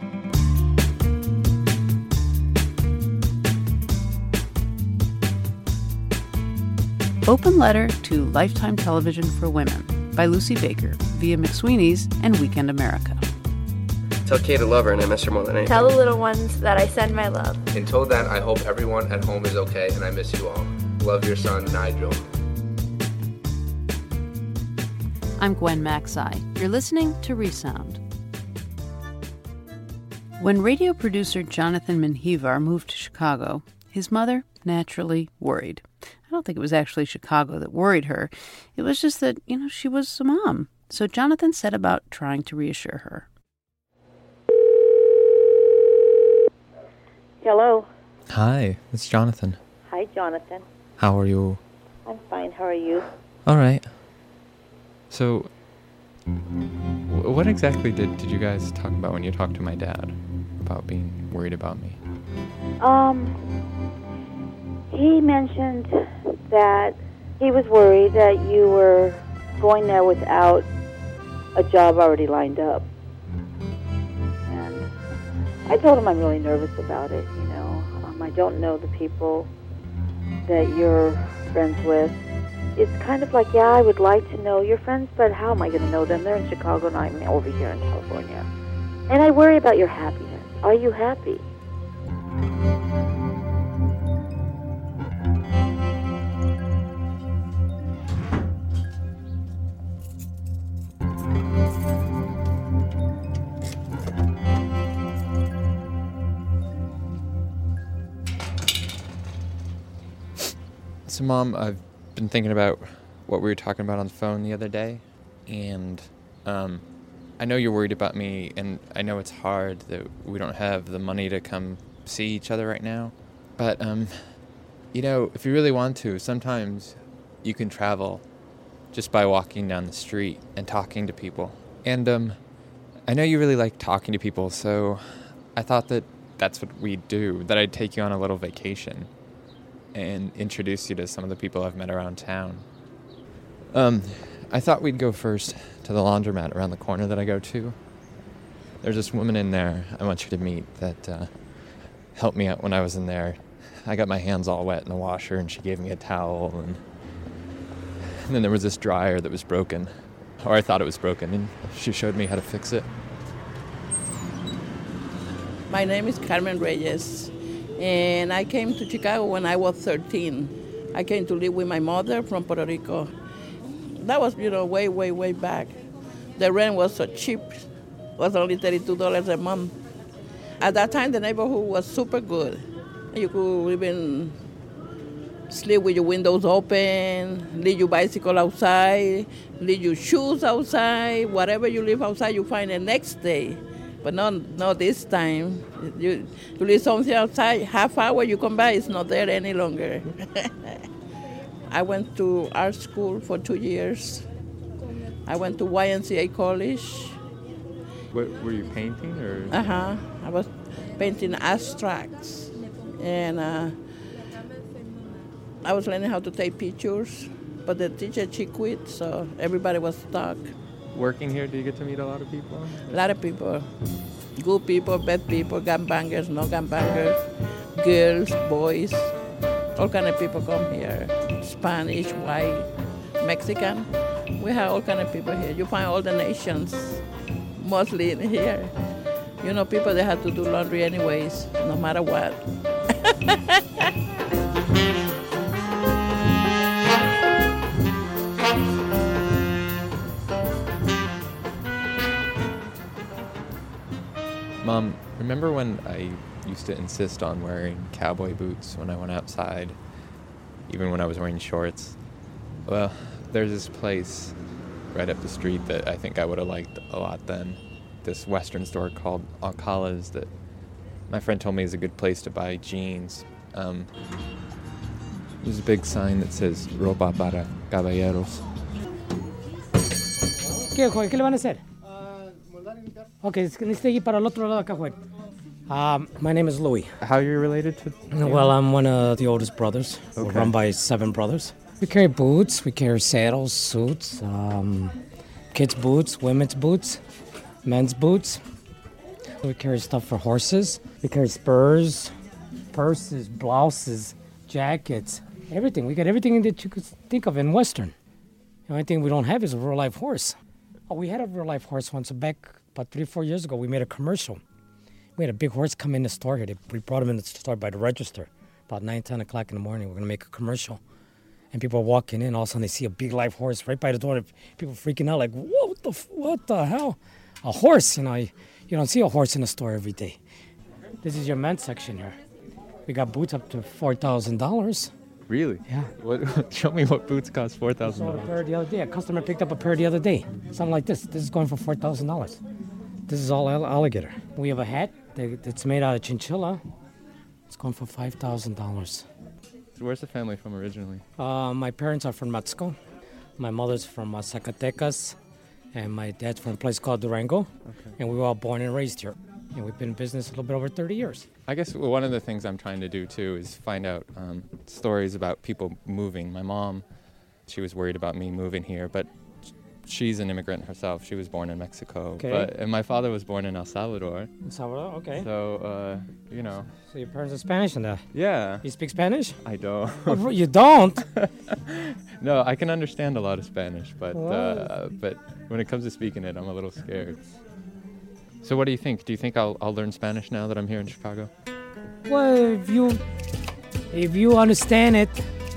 Open Letter to Lifetime Television for Women by Lucy Baker via McSweeney's and Weekend America. Tell Kate I love her and I miss her more than anything. Tell the little ones that I send my love. Until then, I hope everyone at home is okay and I miss you all. Love, your son, Nigel. I'm Gwen Macsai. You're listening to Resound. When radio producer Jonathan Menjivar moved to Chicago, his mother naturally worried. I don't think it was actually Chicago that worried her. It was just that, you know, she was a mom. So Jonathan set about trying to reassure her. Hello. Hi, it's Jonathan. Hi, Jonathan. How are you? I'm fine. How are you? All right. So, w- what exactly did, did you guys talk about when you talked to my dad about being worried about me? Um, he mentioned that he was worried that you were going there without a job already lined up. And I told him I'm really nervous about it, you know. Um, I don't know the people that you're friends with. It's kind of like, yeah, I would like to know your friends, but how am I going to know them? They're in Chicago and I'm over here in California. And I worry about your happiness. Are you happy? So, Mom, I've been thinking about what we were talking about on the phone the other day, and um, I know you're worried about me, and I know it's hard that we don't have the money to come see each other right now, but, um, you know, if you really want to, sometimes you can travel just by walking down the street and talking to people. And um, I know you really like talking to people, so I thought that that's what we'd do, that I'd take you on a little vacation and introduce you to some of the people I've met around town. Um, I thought we'd go first to the laundromat around the corner that I go to. There's this woman in there I want you to meet that uh, helped me out when I was in there. I got my hands all wet in the washer and she gave me a towel, and, and then there was this dryer that was broken, or I thought it was broken, and she showed me how to fix it. My name is Carmen Reyes. And I came to Chicago when I was thirteen. I came to live with my mother from Puerto Rico. That was, you know, way, way, way back. The rent was so cheap. It was only thirty-two dollars a month. At that time, the neighborhood was super good. You could even sleep with your windows open, leave your bicycle outside, leave your shoes outside. Whatever you leave outside, you find the next day. But not, not this time. You, you leave something outside, half hour you come back, it's not there any longer. I went to art school for two years. I went to Y M C A college. What, were you painting or? Uh-huh. I was painting abstracts. And uh, I was learning how to take pictures, but the teacher, she quit, so everybody was stuck. Working here, do you get to meet a lot of people? A lot of people. Good people, bad people, gangbangers, no gangbangers, girls, boys, all kind of people come here. Spanish, white, Mexican. We have all kind of people here. You find all the nations, mostly in here. You know, people, they have to do laundry anyways, no matter what. Mom, remember when I used to insist on wearing cowboy boots when I went outside, even when I was wearing shorts? Well, there's this place right up the street that I think I would have liked a lot then. This Western store called Alcala's that my friend told me is a good place to buy jeans. Um, There's a big sign that says Ropa para Caballeros. ¿Qué, joven? ¿Qué le van a hacer? Ok, necesito ir para el otro lado acá, joven. Um, my name is Louis. How are you related to him? Well, I'm one of the oldest brothers. Okay. We're run by seven brothers. We carry boots, we carry saddles, suits, um, kids' boots, women's boots, men's boots. We carry stuff for horses. We carry spurs, purses, blouses, jackets, everything. We got everything that you could think of in Western. The only thing we don't have is a real-life horse. Oh, we had a real-life horse once. Back about three, four years ago, we made a commercial. We had a big horse come in the store here. They, we brought him in the store by the register. About nine, ten o'clock in the morning, we're going to make a commercial. And people are walking in, all of a sudden they see a big live horse right by the door. People freaking out like, what the, what the hell? A horse, you know. You, you don't see a horse in the store every day. This is your men's section here. We got boots up to four thousand dollars. Really? Yeah. What? Show me what boots cost four thousand dollars. I saw a pair the other day. A customer picked up a pair the other day. Something like this. This is going for four thousand dollars. This is all alligator. We have a hat that's made out of chinchilla. It's going for five thousand dollars. So where's the family from originally? Uh, my parents are from Mexico. My mother's from uh, Zacatecas. And my dad's from a place called Durango. Okay. And we were all born and raised here. And we've been in business a little bit over thirty years. I guess one of the things I'm trying to do, too, is find out um, stories about people moving. My mom, she was worried about me moving here, but she's an immigrant herself. She was born in Mexico. Okay. But, and my father was born in El Salvador. El Salvador, okay. So, uh, you know. So your parents are Spanish in that? Yeah. You speak Spanish? I don't. Oh, you don't? No, I can understand a lot of Spanish, but Wow. uh, but when it comes to speaking it, I'm a little scared. So what do you think? Do you think I'll I'll learn Spanish now that I'm here in Chicago? Well, if you if you understand it,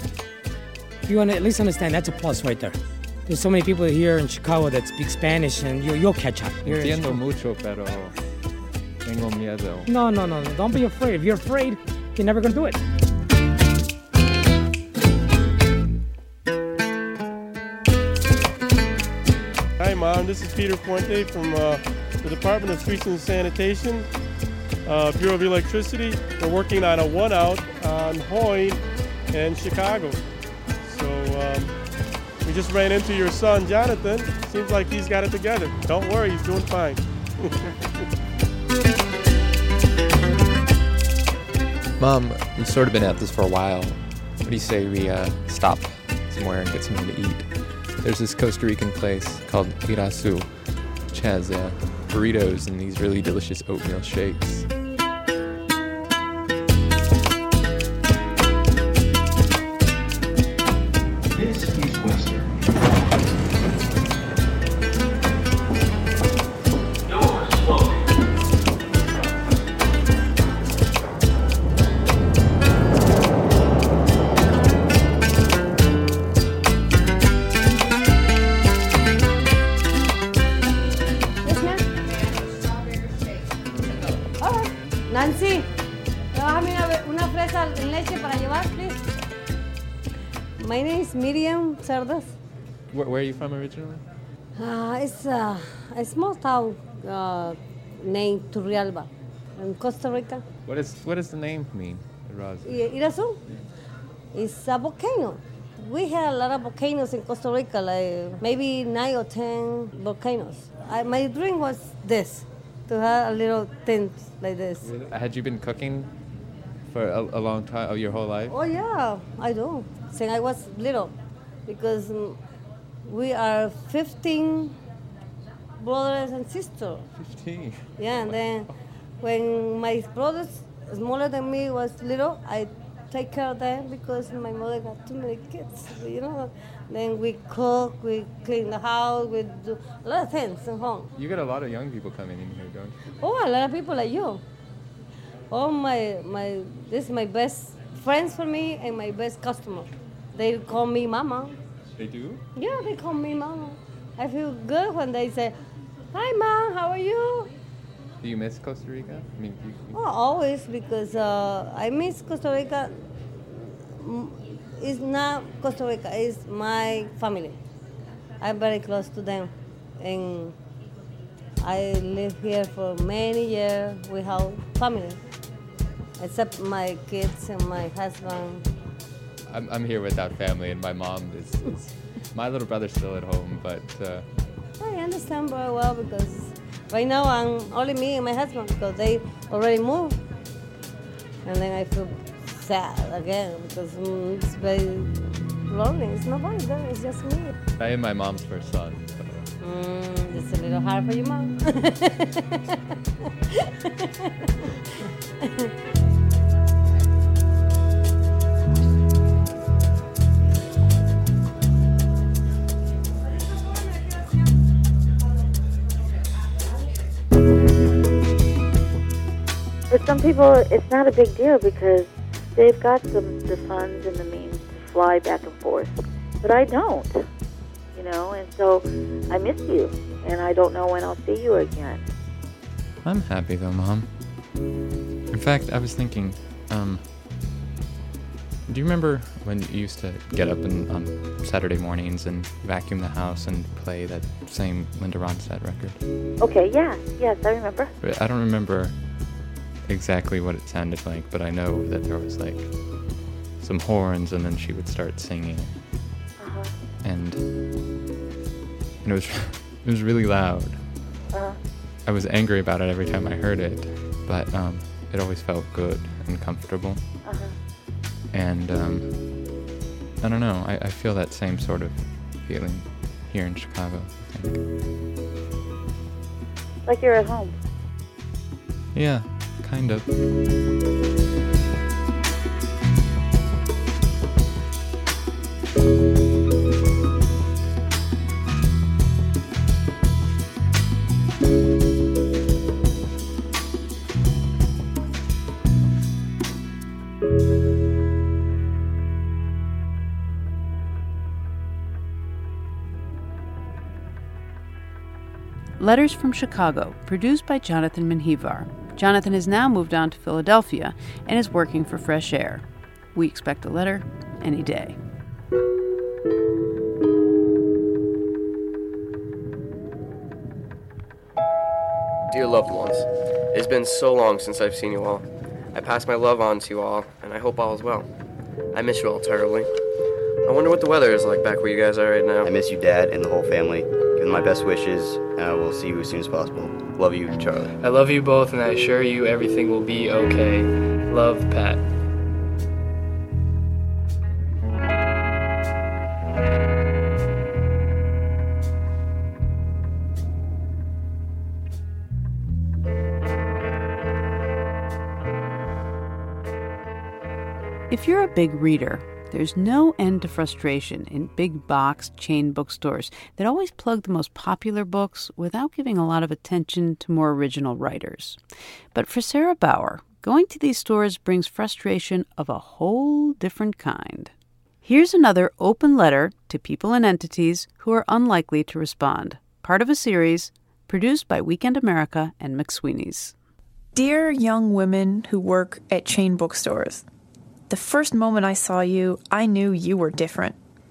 if you at least understand, that's a plus right there. There's so many people here in Chicago that speak Spanish, and you, you'll catch up. You're in Entiendo mucho, pero tengo miedo. No, no, no, no. Don't be afraid. If you're afraid, you're never going to do it. Hi, Mom. This is Peter Fuente from uh, the Department of Streets and Sanitation, uh, Bureau of Electricity. We're working on a one-out on Hoyne and Chicago. So um, we just ran into your son, Jonathan. Seems like he's got it together. Don't worry, he's doing fine. Mom, we've sort of been at this for a while. What do you say we uh, stop somewhere and get something to eat? There's this Costa Rican place called Irasu, which has uh, burritos and these really delicious oatmeal shakes. This is Western. Doors closing. Nancy, déjame una, una fresa en leche para llevar, please. My name is Miriam Cerdas. Where, where are you from originally? Uh, it's uh, a small town uh, named Turrialba in Costa Rica. What is what does the name mean, Irasu? I- Irasu? It's a volcano. We had a lot of volcanoes in Costa Rica, like maybe nine or ten volcanoes. I, my dream was this, to have a little tent like this. Had you been cooking for a, a long time, oh, your whole life? Oh yeah, I do. Since I was little, because um, we are fifteen brothers and sisters. Fifteen. Yeah, and then when my brothers smaller than me was little, I take care of them because my mother got too many kids. You know, then we cook, we clean the house, we do a lot of things at home. You get a lot of young people coming in here, don't you? Oh, a lot of people like you. Oh my, my, this is my best friends for me and my best customer. They call me Mama. They do? Yeah, they call me Mama. I feel good when they say, "Hi, Mom, how are you?" Do you miss Costa Rica? I mean, you, you... Oh, always, because uh, I miss Costa Rica. Mm, It's not Costa Rica, it's my family. I'm very close to them. And I live here for many years without family, except my kids and my husband. I'm, I'm here without family, and my mom is, is my little brother's still at home, but... Uh, I understand very well because right now I'm only me and my husband because they already moved. And then I feel sad again because mm, it's very lonely. It's nobody there, it's just me. I am my mom's first son. So. Mm, it's a little hard for your mom. For some people, it's not a big deal because they've got some, the funds and the means to fly back and forth. But I don't, you know, and so I miss you, and I don't know when I'll see you again. I'm happy though, Mom. In fact, I was thinking, um, do you remember when you used to get up and, on Saturday mornings and vacuum the house and play that same Linda Ronstadt record? Okay, yeah, yes, I remember. But I don't remember exactly what it sounded like, but I know that there was like some horns, and then she would start singing, uh-huh. and, and it was it was really loud. Uh-huh. I was angry about it every time I heard it, but um, it always felt good and comfortable. Uh-huh. And um, I don't know, I, I feel that same sort of feeling here in Chicago, I think. Like you're at home. Yeah. Kind of. Letters from Chicago, produced by Jonathan Menjivar. Jonathan has now moved on to Philadelphia and is working for Fresh Air. We expect a letter any day. Dear loved ones, it's been so long since I've seen you all. I pass my love on to you all, and I hope all is well. I miss you all terribly. I wonder what the weather is like back where you guys are right now. I miss you, Dad, and the whole family. Give them my best wishes, and I will see you as soon as possible. Love you, Charlie. I love you both, and I assure you everything will be okay. Love, Pat. If you're a big reader, there's no end to frustration in big box chain bookstores that always plug the most popular books without giving a lot of attention to more original writers. But for Sarah Bauer, going to these stores brings frustration of a whole different kind. Here's another open letter to people and entities who are unlikely to respond, part of a series produced by Weekend America and McSweeney's. Dear young women who work at chain bookstores, the first moment I saw you, I knew you were different.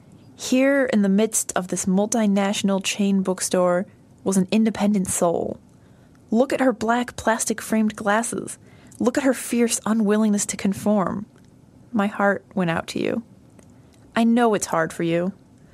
Here in the midst of this multinational chain bookstore was an independent soul. Look at her black plastic-framed glasses. Look at her fierce unwillingness to conform. My heart went out to you. I know it's hard for you.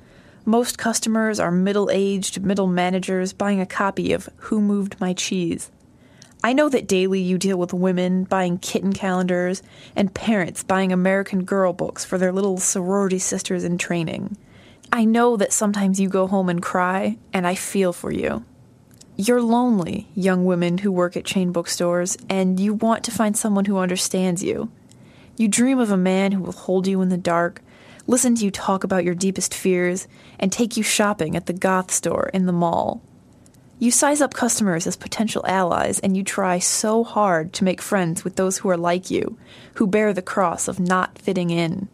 Most customers are middle-aged middle managers buying a copy of Who Moved My Cheese. I know that daily you deal with women buying kitten calendars and parents buying American Girl books for their little sorority sisters in training. I know that sometimes you go home and cry, and I feel for you. You're lonely, young women who work at chain bookstores, and you want to find someone who understands you. You dream of a man who will hold you in the dark, listen to you talk about your deepest fears, and take you shopping at the goth store in the mall. You size up customers as potential allies, and you try so hard to make friends with those who are like you, who bear the cross of not fitting in.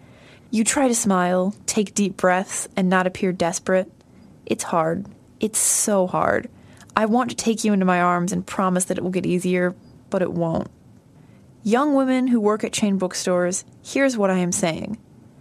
You try to smile, take deep breaths, and not appear desperate. It's hard. It's so hard. I want to take you into my arms and promise that it will get easier, but it won't. Young women who work at chain bookstores, here's what I am saying.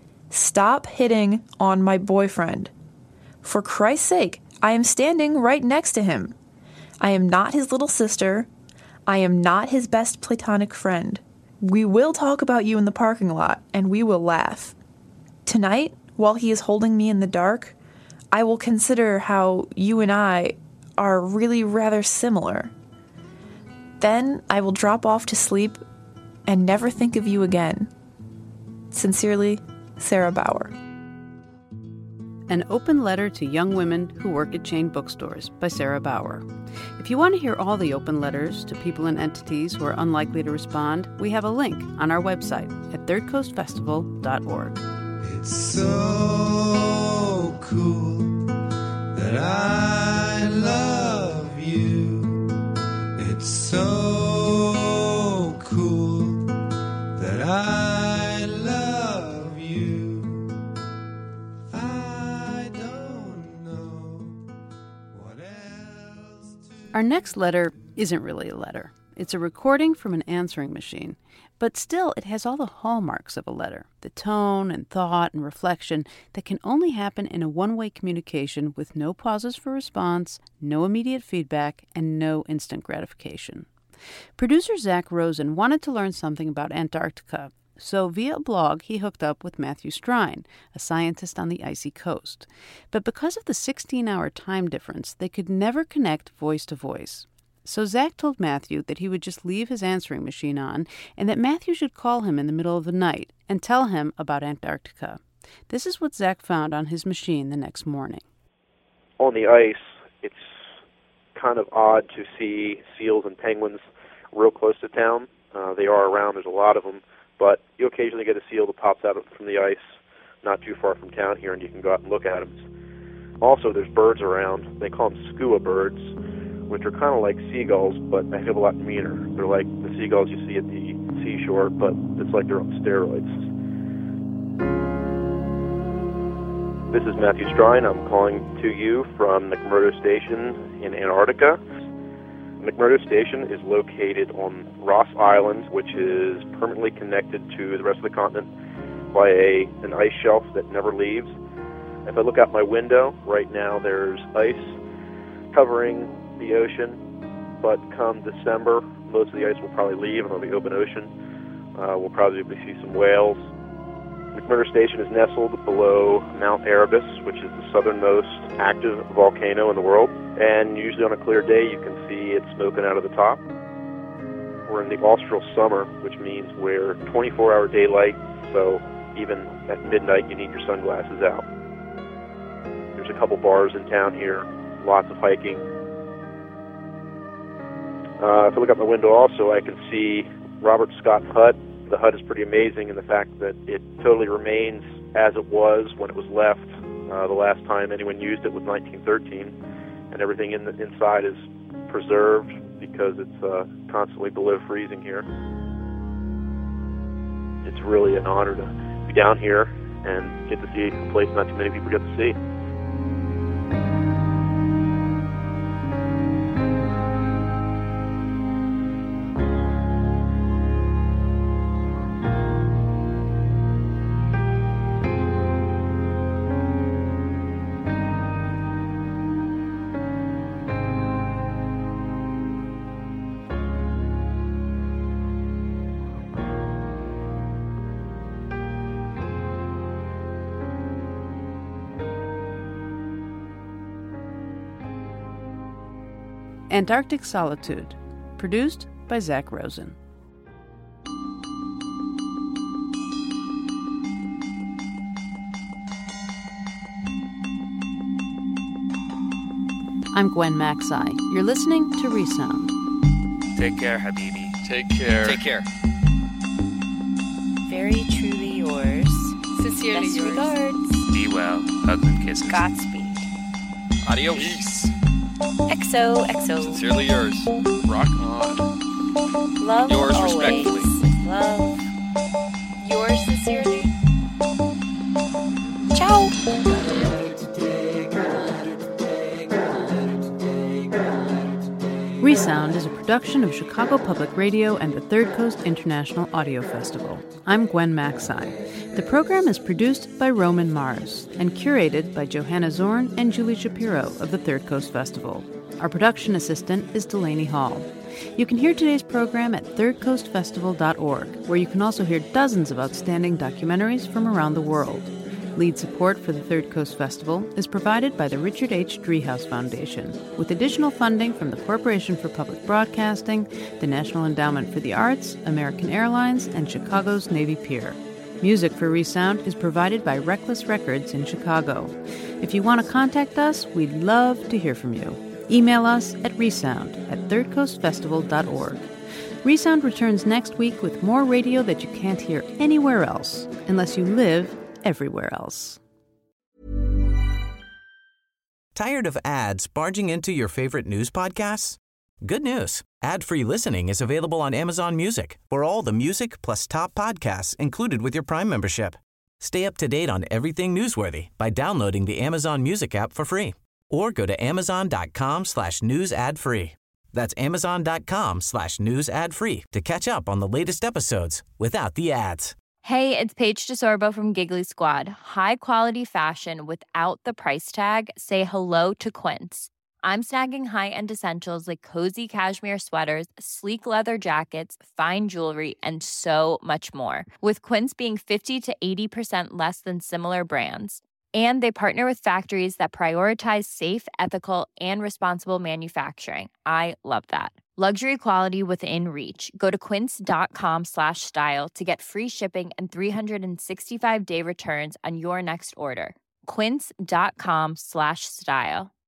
Stop hitting on my boyfriend. For Christ's sake, I am standing right next to him. I am not his little sister. I am not his best platonic friend. We will talk about you in the parking lot, and we will laugh. Tonight, while he is holding me in the dark, I will consider how you and I are really rather similar. Then I will drop off to sleep and never think of you again. Sincerely, Sarah Bauer. An Open Letter to Young Women Who Work at Chain Bookstores by Sarah Bauer. If you want to hear all the open letters to people and entities who are unlikely to respond, we have a link on our website at third coast festival dot org. It's so cool that I love you. It's so cool that I love you. I don't know what else to... Our next letter isn't really a letter. It's a recording from an answering machine, but still it has all the hallmarks of a letter, the tone and thought and reflection that can only happen in a one-way communication with no pauses for response, no immediate feedback, and no instant gratification. Producer Zach Rosen wanted to learn something about Antarctica, so via a blog he hooked up with Matthew Strine, a scientist on the icy coast. But because of the sixteen-hour time difference, they could never connect voice to voice. So Zach told Matthew that he would just leave his answering machine on and that Matthew should call him in the middle of the night and tell him about Antarctica. This is what Zach found on his machine the next morning. On the ice, it's kind of odd to see seals and penguins real close to town. Uh, they are around, there's a lot of them, but you occasionally get a seal that pops out from the ice not too far from town here, and you can go out and look at them. Also, there's birds around. They call them skua birds, which are kind of like seagulls, but a hell of a lot meaner. They're like the seagulls you see at the seashore, but it's like they're on steroids. This is Matthew Strine. I'm calling to you from McMurdo Station in Antarctica. McMurdo Station is located on Ross Island, which is permanently connected to the rest of the continent by a, an ice shelf that never leaves. If I look out my window, right now there's ice covering the ocean, but come December, most of the ice will probably leave and it'll be open ocean. Uh, we'll probably see some whales. McMurdo Station is nestled below Mount Erebus, which is the southernmost active volcano in the world, and usually on a clear day you can see it smoking out of the top. We're in the austral summer, which means we're twenty-four hour daylight, so even at midnight you need your sunglasses out. There's a couple bars in town here, lots of hiking. Uh, if I look out my window also, I can see Robert Scott's hut. The hut is pretty amazing in the fact that it totally remains as it was when it was left. Uh, the last time anyone used it was nineteen thirteen, and everything in the inside is preserved because it's uh, constantly below freezing here. It's really an honor to be down here and get to see a place not too many people get to see. Antarctic Solitude, produced by Zach Rosen. I'm Gwen Maxey. You're listening to Resound. Take care, Habibi. Take care. Take care. Very truly yours. Sincerely Best yours. regards. Be well. Hugs and kisses. Godspeed. Adios. Peace. X O X O. Sincerely yours. Rock on. Love yours always. respectfully. Love. Yours sincerely. Ciao. Resound is a production of Chicago Public Radio and the Third Coast International Audio Festival. I'm Gwen Maxey. The program is produced by Roman Mars and curated by Johanna Zorn and Julie Shapiro of the Third Coast Festival. Our production assistant is Delaney Hall. You can hear today's program at third coast festival dot org, where you can also hear dozens of outstanding documentaries from around the world. Lead support for the Third Coast Festival is provided by the Richard H. Driehaus Foundation, with additional funding from the Corporation for Public Broadcasting, the National Endowment for the Arts, American Airlines, and Chicago's Navy Pier. Music for ReSound is provided by Reckless Records in Chicago. If you want to contact us, we'd love to hear from you. Email us at resound at third coast festival dot org. ReSound returns next week with more radio that you can't hear anywhere else, unless you live everywhere else. Tired of ads barging into your favorite news podcasts? Good news. Ad-free listening is available on Amazon Music for all the music plus top podcasts included with your Prime membership. Stay up to date on everything newsworthy by downloading the Amazon Music app for free or go to amazon.com slash news ad free. That's amazon.com slash news ad free to catch up on the latest episodes without the ads. Hey, it's Paige DeSorbo from Giggly Squad. High quality fashion without the price tag. Say hello to Quince. I'm snagging high-end essentials like cozy cashmere sweaters, sleek leather jackets, fine jewelry, and so much more. With Quince being fifty to eighty percent less than similar brands. And they partner with factories that prioritize safe, ethical, and responsible manufacturing. I love that. Luxury quality within reach. Go to quince.com slash style to get free shipping and three sixty-five day returns on your next order. Quince.com slash style.